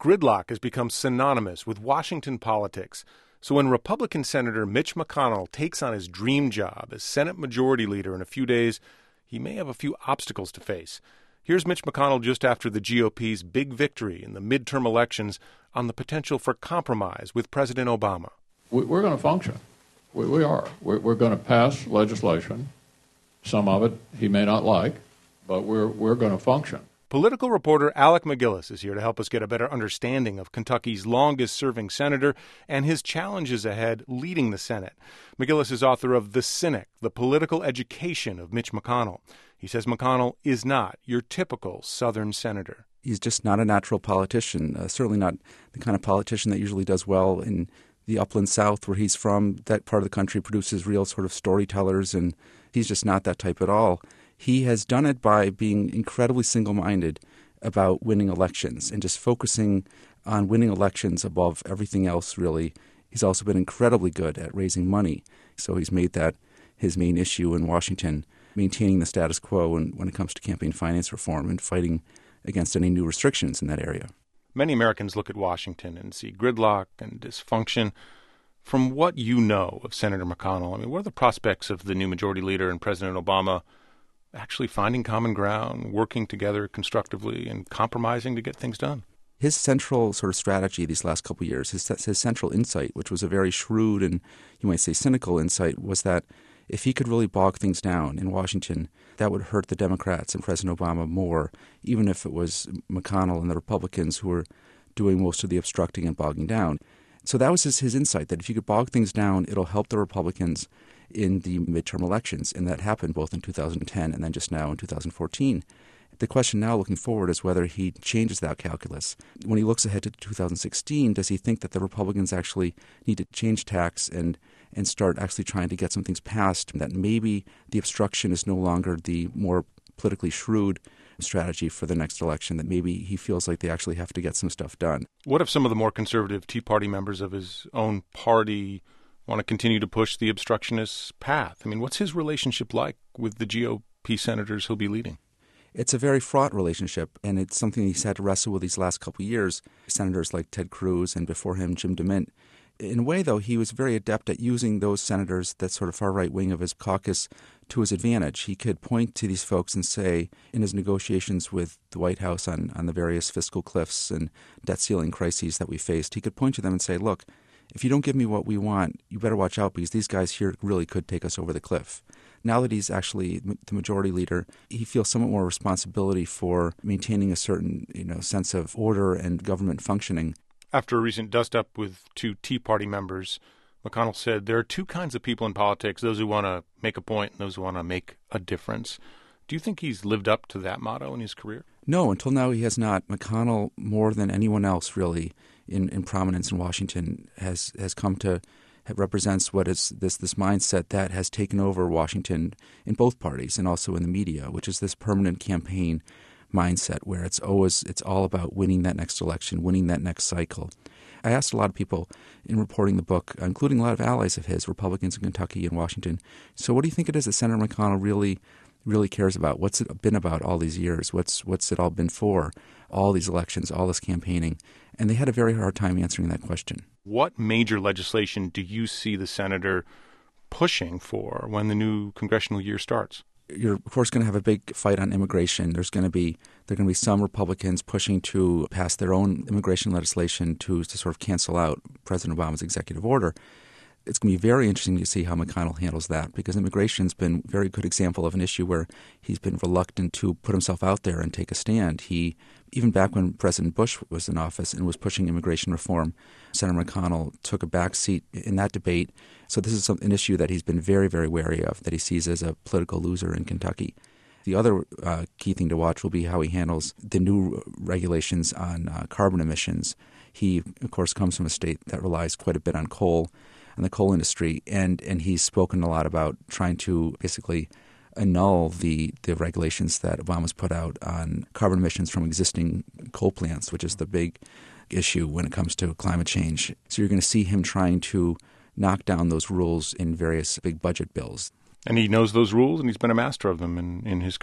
Gridlock has become synonymous with Washington politics. So when Republican Senator Mitch McConnell takes on his dream job as Senate Majority Leader in a few days, he may have a few obstacles to face. Here's Mitch McConnell just after the GOP's big victory in the midterm elections on the potential for compromise with President Obama. We're going to function. We are. We're going to pass legislation. Some of it he may not like, but we're going to function. Political reporter Alec McGillis is here to help us get a better understanding of Kentucky's longest-serving senator and his challenges ahead leading the Senate. McGillis is author of The Cynic, The Political Education of Mitch McConnell. He says McConnell is not your typical Southern senator. He's just not a natural politician, certainly not the kind of politician that usually does well in the upland South where he's from. That part of the country produces real sort of storytellers, and he's just not that type at all. He has done it by being incredibly single-minded about winning elections and just focusing on winning elections above everything else, really. He's also been incredibly good at raising money. So he's made that his main issue in Washington, maintaining the status quo when it comes to campaign finance reform and fighting against any new restrictions in that area. Many Americans look at Washington and see gridlock and dysfunction. From what you know of Senator McConnell, I mean, what are the prospects of the new majority leader and President Obama actually finding common ground, working together constructively, and compromising to get things done? His central sort of strategy these last couple of years, his central insight, which was a very shrewd and you might say cynical insight, was that if he could really bog things down in Washington, that would hurt the Democrats and President Obama more, even if it was McConnell and the Republicans who were doing most of the obstructing and bogging down. So that was his insight, that if you could bog things down, it'll help the Republicans in the midterm elections. And that happened both in 2010 and then just now in 2014. The question now looking forward is whether he changes that calculus. When he looks ahead to 2016, does he think that the Republicans actually need to change tacks and start actually trying to get some things passed, that maybe the obstruction is no longer the more politically shrewd strategy for the next election, that maybe he feels like they actually have to get some stuff done? What if some of the more conservative Tea Party members of his own party want to continue to push the obstructionist path? I mean, what's his relationship like with the GOP senators he'll be leading? It's a very fraught relationship, and it's something he's had to wrestle with these last couple of years. Senators like Ted Cruz and before him Jim DeMint. In a way, though, he was very adept at using those senators, that sort of far right wing of his caucus, to his advantage. He could point to these folks and say, in his negotiations with the White House on the various fiscal cliffs and debt ceiling crises that we faced, he could point to them and say, look, if you don't give me what we want, you better watch out because these guys here really could take us over the cliff. Now that he's actually the majority leader, he feels somewhat more responsibility for maintaining a certain sense of order and government functioning. After a recent dust-up with two Tea Party members, McConnell said there are two kinds of people in politics, those who want to make a point and those who want to make a difference. Do you think he's lived up to that motto in his career? No, until now he has not. McConnell, more than anyone else really in prominence in Washington, has come to represents what is this mindset that has taken over Washington in both parties and also in the media, which is this permanent campaign mindset where it's all about winning that next election, winning that next cycle. I asked a lot of people in reporting the book, including a lot of allies of his, Republicans in Kentucky and Washington, so what do you think it is that Senator McConnell really cares about? What's it been about all these years? What's it all been for? All these elections, all this campaigning. And they had a very hard time answering that question. What major legislation do you see the senator pushing for when the new congressional year starts? You're, of course, going to have a big fight on immigration. There are going to be some Republicans pushing to pass their own immigration legislation to sort of cancel out President Obama's executive order. It's going to be very interesting to see how McConnell handles that, because immigration's been a very good example of an issue where he's been reluctant to put himself out there and take a stand. Even back when President Bush was in office and was pushing immigration reform, Senator McConnell took a back seat in that debate. So this is an issue that he's been very, very wary of, that he sees as a political loser in Kentucky. The other key thing to watch will be how he handles the new regulations on carbon emissions. He, of course, comes from a state that relies quite a bit on coal and the coal industry, and he's spoken a lot about trying to basically annul the regulations that Obama's put out on carbon emissions from existing coal plants, which is the big issue when it comes to climate change. So you're going to see him trying to knock down those rules in various big budget bills. And he knows those rules, and he's been a master of them in his career.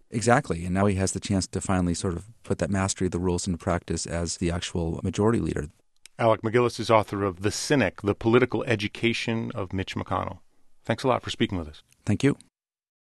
Exactly. And now he has the chance to finally sort of put that mastery of the rules into practice as the actual majority leader. Alec MacGillis is author of The Cynic, The Political Education of Mitch McConnell. Thanks a lot for speaking with us. Thank you.